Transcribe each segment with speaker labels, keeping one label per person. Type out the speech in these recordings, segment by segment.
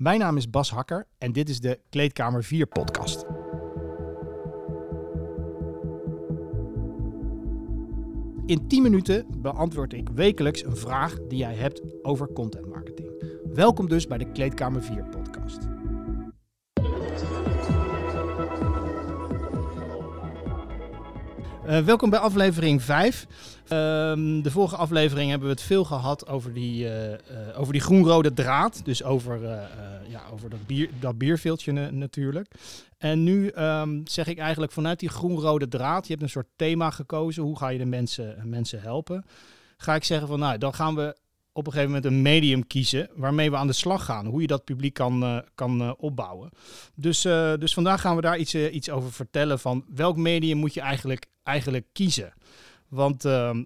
Speaker 1: Mijn naam is Bas Hakker en dit is de Kleedkamer 4 podcast. In 10 minuten beantwoord ik wekelijks een vraag die jij hebt over content marketing. Welkom dus bij de Kleedkamer 4 podcast. Welkom bij aflevering 5. De vorige aflevering hebben we het veel gehad over die groenrode draad. Dus over dat bierveeltje natuurlijk. En nu zeg ik eigenlijk vanuit die groenrode draad, je hebt een soort thema gekozen. Hoe ga je de mensen helpen? Ga ik zeggen van dan gaan we op een gegeven moment een medium kiezen waarmee we aan de slag gaan. Hoe je dat publiek kan opbouwen. Dus vandaag gaan we daar iets over vertellen van welk medium moet je eigenlijk kiezen. Want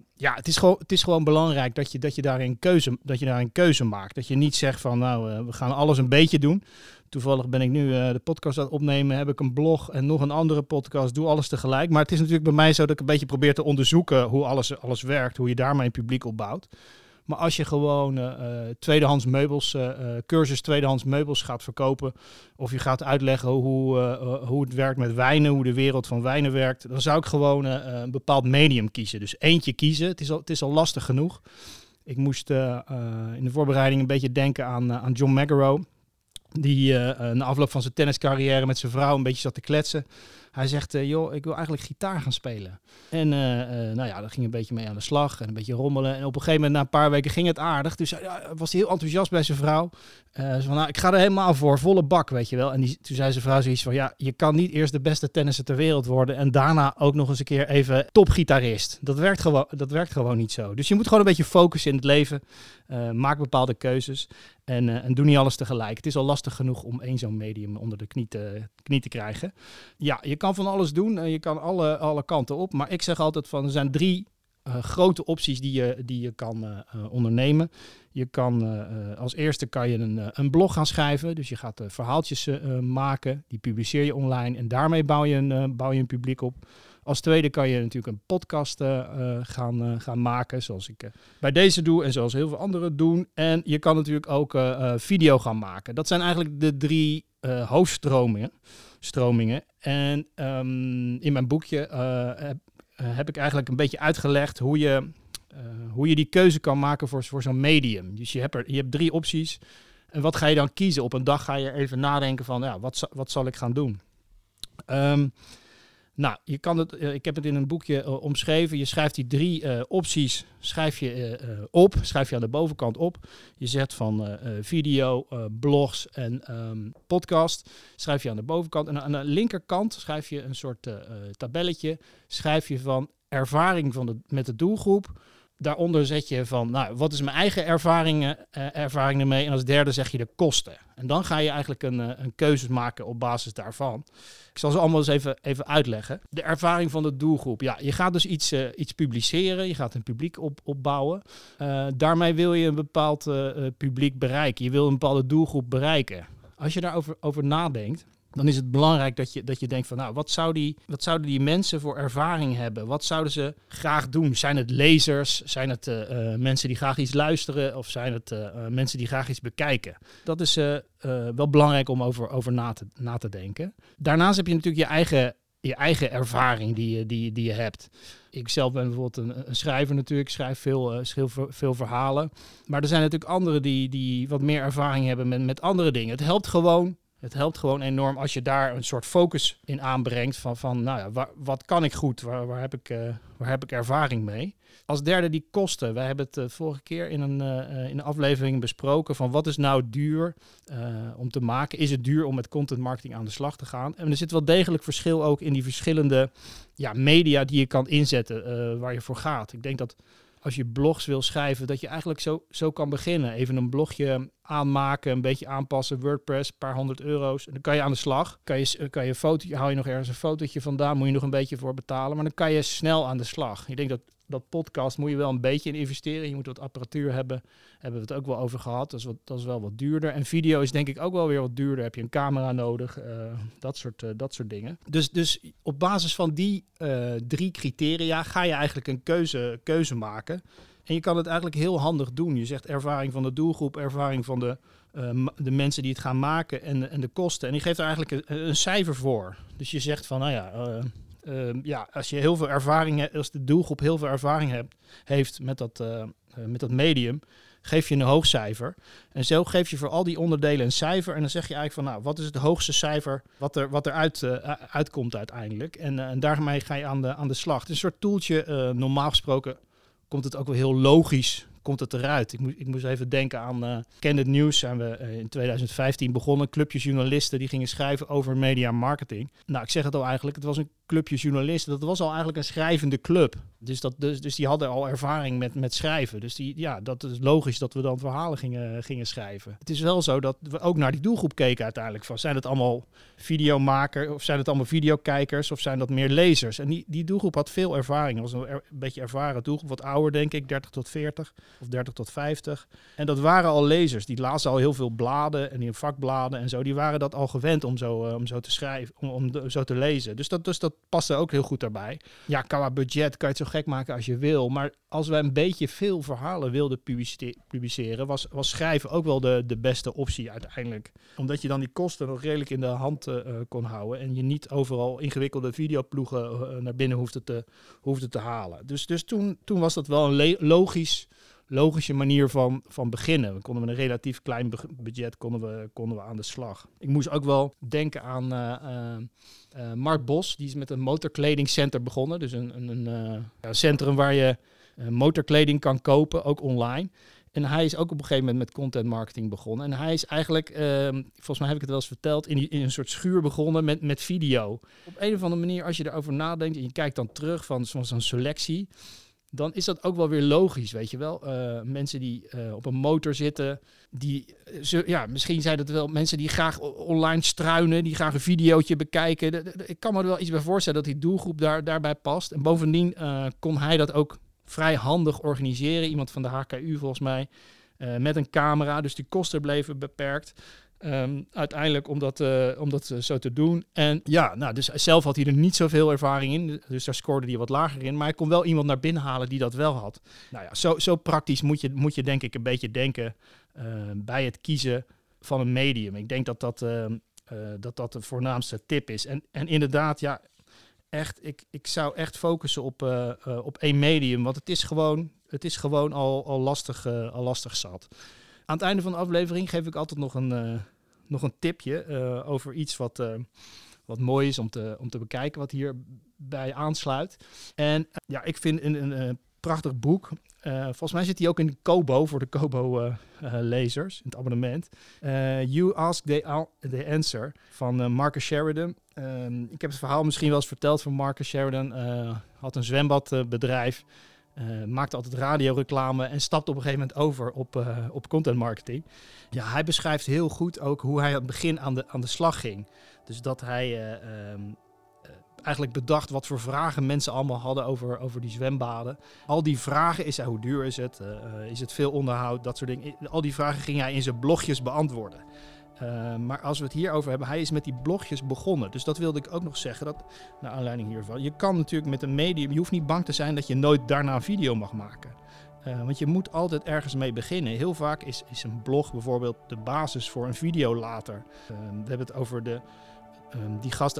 Speaker 1: het is gewoon belangrijk dat je daarin keuze maakt. Dat je niet zegt van we gaan alles een beetje doen. Toevallig ben ik nu de podcast aan het opnemen, heb ik een blog en nog een andere podcast, doe alles tegelijk. Maar het is natuurlijk bij mij zo dat ik een beetje probeer te onderzoeken hoe alles werkt, hoe je daarmee een publiek opbouwt. Maar als je gewoon tweedehands meubels, cursus tweedehands meubels gaat verkopen, of je gaat uitleggen hoe het werkt met wijnen, hoe de wereld van wijnen werkt, dan zou ik gewoon een bepaald medium kiezen. Dus eentje kiezen. Het is al lastig genoeg. Ik moest in de voorbereiding een beetje denken aan John McEnroe, die na afloop van zijn tenniscarrière met zijn vrouw een beetje zat te kletsen. Hij zegt, ik wil eigenlijk gitaar gaan spelen. En daar ging een beetje mee aan de slag en een beetje rommelen. En op een gegeven moment, na een paar weken, ging het aardig. Dus was hij heel enthousiast bij zijn vrouw. Ik ga er helemaal voor, volle bak, weet je wel. En toen zei zijn vrouw zoiets van, je kan niet eerst de beste tennisser ter wereld worden en daarna ook nog eens een keer even topgitarist. Dat werkt gewoon niet zo. Dus je moet gewoon een beetje focussen in het leven. Maak bepaalde keuzes en doe niet alles tegelijk. Het is al lastig genoeg om één zo'n medium onder de knie te krijgen. Ja, je kan van alles doen. Je kan alle kanten op. Maar ik zeg altijd van, er zijn 3 grote opties die je kan ondernemen. Je kan als eerste kan je een blog gaan schrijven. Dus je gaat verhaaltjes maken. Die publiceer je online. En daarmee bouw je een publiek op. Als tweede kan je natuurlijk een podcast gaan maken, zoals ik bij deze doe en zoals heel veel anderen doen. En je kan natuurlijk ook video gaan maken. Dat zijn eigenlijk de 3 hoofdstromingen. En in mijn boekje heb ik eigenlijk een beetje uitgelegd hoe je die keuze kan maken voor zo'n medium. Dus je hebt 3 opties. En wat ga je dan kiezen? Op een dag ga je even nadenken van, wat zal ik gaan doen? Je kan ik heb het in een boekje omschreven. Je schrijft die 3 opties schrijf je aan de bovenkant op. Je zet van video, blogs en podcast schrijf je aan de bovenkant. En aan de linkerkant schrijf je een soort tabelletje. Schrijf je van ervaring met de doelgroep. Daaronder zet je van, wat is mijn eigen ervaring ermee? En als derde zeg je de kosten. En dan ga je eigenlijk een keuze maken op basis daarvan. Ik zal ze allemaal eens even uitleggen. De ervaring van de doelgroep. Ja, je gaat dus iets publiceren. Je gaat een publiek opbouwen. Daarmee wil je een bepaald publiek bereiken. Je wil een bepaalde doelgroep bereiken. Als je daarover nadenkt, dan is het belangrijk dat je denkt van, wat zouden die mensen voor ervaring hebben? Wat zouden ze graag doen? Zijn het lezers? Zijn het mensen die graag iets luisteren? Of zijn het mensen die graag iets bekijken? Dat is wel belangrijk om over na te denken. Daarnaast heb je natuurlijk je eigen ervaring die je hebt. Ik zelf ben bijvoorbeeld een schrijver natuurlijk. Ik schrijf veel verhalen. Maar er zijn natuurlijk anderen die wat meer ervaring hebben met andere dingen. Het helpt gewoon enorm als je daar een soort focus in aanbrengt van wat kan ik goed? Waar heb ik ervaring mee? Als derde die kosten. Wij hebben het vorige keer in een aflevering besproken van wat is nou duur om te maken? Is het duur om met content marketing aan de slag te gaan? En er zit wel degelijk verschil ook in die verschillende media die je kan inzetten waar je voor gaat. Ik denk dat als je blogs wil schrijven, dat je eigenlijk zo kan beginnen. Even een blogje aanmaken, een beetje aanpassen, WordPress, een paar €100. En dan kan je aan de slag. Kan je foto, hou je nog ergens een fotootje vandaan, moet je nog een beetje voor betalen. Maar dan kan je snel aan de slag. Ik denk dat podcast moet je wel een beetje in investeren. Je moet wat apparatuur hebben. Hebben we het ook wel over gehad. Dat is wel wat duurder. En video is denk ik ook wel weer wat duurder. Heb je een camera nodig. Dat soort dingen. Dus op basis van die 3 criteria ga je eigenlijk een keuze maken. En je kan het eigenlijk heel handig doen. Je zegt ervaring van de doelgroep, ervaring van de mensen die het gaan maken en de kosten. En die geeft er eigenlijk een cijfer voor. Dus je zegt van, als je heel veel ervaring hebt, als de doelgroep heel veel ervaring heeft met dat medium, geef je een hoog cijfer. En zo geef je voor al die onderdelen een cijfer. En dan zeg je eigenlijk van, wat is het hoogste cijfer wat er uitkomt uiteindelijk. En daarmee ga je aan de slag. Het is een soort toeltje. Normaal gesproken komt het ook wel heel logisch komt het eruit. Ik moest even denken aan Ken het Nieuws. Zijn we in 2015 begonnen. Clubjes journalisten die gingen schrijven over media marketing. Nou, ik zeg het al eigenlijk. Het was een clubje journalisten. Dat was al eigenlijk een schrijvende club. Dus die hadden al ervaring met schrijven. Dus dat is logisch dat we dan verhalen gingen schrijven. Het is wel zo dat we ook naar die doelgroep keken uiteindelijk. Van, zijn het allemaal videomakers of zijn het allemaal videokijkers of zijn dat meer lezers? En die doelgroep had veel ervaring. Het was een beetje ervaren doelgroep. Wat ouder denk ik, 30 tot 40 of 30 tot 50. En dat waren al lezers. Die lazen al heel veel bladen en die vakbladen en zo. Die waren dat al gewend om zo te schrijven, om zo te lezen. Dus dat paste ook heel goed daarbij. Ja, qua budget kan je het zo gek maken als je wil. Maar als wij een beetje veel verhalen wilden publiceren, was schrijven ook wel de beste optie uiteindelijk. Omdat je dan die kosten nog redelijk in de hand kon houden. En je niet overal ingewikkelde videoploegen naar binnen hoefde te halen. Dus toen was dat wel een logische manier van beginnen. We konden met een relatief klein budget konden we aan de slag. Ik moest ook wel denken aan Mark Bos. Die is met een motorkledingcenter begonnen. Dus een centrum waar je motorkleding kan kopen, ook online. En hij is ook op een gegeven moment met content marketing begonnen. En hij is eigenlijk, volgens mij heb ik het wel eens verteld, in een soort schuur begonnen met video. Op een of andere manier, als je erover nadenkt en je kijkt dan terug van zo'n selectie, dan is dat ook wel weer logisch, weet je wel. Mensen die op een motor zitten, misschien zijn dat wel mensen die graag online struinen, die graag een videootje bekijken. Ik kan me er wel iets bij voorstellen dat die doelgroep daarbij past. En bovendien kon hij dat ook vrij handig organiseren. Iemand van de HKU volgens mij, met een camera. Dus die kosten bleven beperkt. Uiteindelijk om dat zo te doen. En dus zelf had hij er niet zoveel ervaring in. Dus daar scoorde hij wat lager in. Maar hij kon wel iemand naar binnen halen die dat wel had. Nou ja, zo praktisch moet je denk ik een beetje denken bij het kiezen van een medium. Ik denk dat de voornaamste tip is. En inderdaad, ja, echt, ik zou echt focussen op één medium. Want het is gewoon al lastig zat. Aan het einde van de aflevering geef ik altijd nog een tipje over iets wat mooi is om te bekijken, wat hierbij aansluit. En ik vind een prachtig boek. Volgens mij zit hij ook in de Kobo, voor de Kobo-lezers, in het abonnement. You Ask, the Answer, van Marcus Sheridan. Ik heb het verhaal misschien wel eens verteld van Marcus Sheridan. Had een zwembadbedrijf. Maakte altijd radioreclame en stapte op een gegeven moment over op content marketing. Ja, hij beschrijft heel goed ook hoe hij aan het begin aan de slag ging. Dus dat hij eigenlijk bedacht wat voor vragen mensen allemaal hadden over die zwembaden. Al die vragen, hoe duur is het? Is het veel onderhoud? Dat soort dingen. Al die vragen ging hij in zijn blogjes beantwoorden. Maar als we het hierover hebben, hij is met die blogjes begonnen. Dus dat wilde ik ook nog zeggen, dat naar aanleiding hiervan. Je kan natuurlijk met een medium, je hoeft niet bang te zijn dat je nooit daarna een video mag maken. Want je moet altijd ergens mee beginnen. Heel vaak is een blog bijvoorbeeld de basis voor een video later. We hebben het over die gast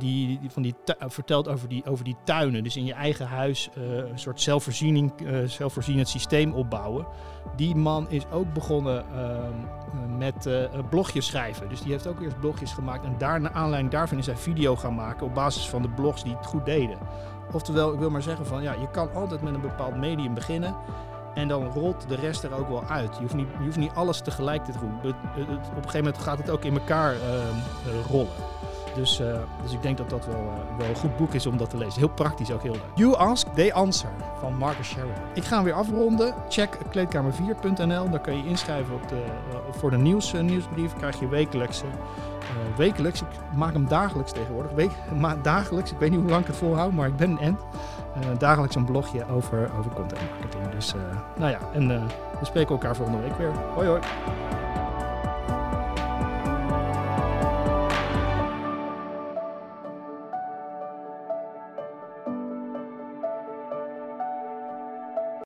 Speaker 1: vertelt over die tuinen. Dus in je eigen huis een soort zelfvoorzienend systeem opbouwen. Die man is ook begonnen met blogjes schrijven. Dus die heeft ook eerst blogjes gemaakt. En naar aanleiding daarvan is hij video gaan maken op basis van de blogs die het goed deden. Oftewel, ik wil maar zeggen van je kan altijd met een bepaald medium beginnen. En dan rolt de rest er ook wel uit. Je hoeft niet alles tegelijk te doen. Op een gegeven moment gaat het ook in elkaar rollen. Dus ik denk dat wel een goed boek is om dat te lezen. Heel praktisch, ook heel leuk. You Ask, the Answer van Marcus Sheridan. Ik ga hem weer afronden. Check kleedkamer4.nl. Daar kun je inschrijven voor de nieuwsbrief. Krijg je wekelijks. Ik maak hem dagelijks tegenwoordig. Dagelijks, ik weet niet hoe lang ik het volhoud, maar ik ben een end. Dagelijks een blogje over content marketing. Dus en we spreken elkaar volgende week weer. Hoi hoi.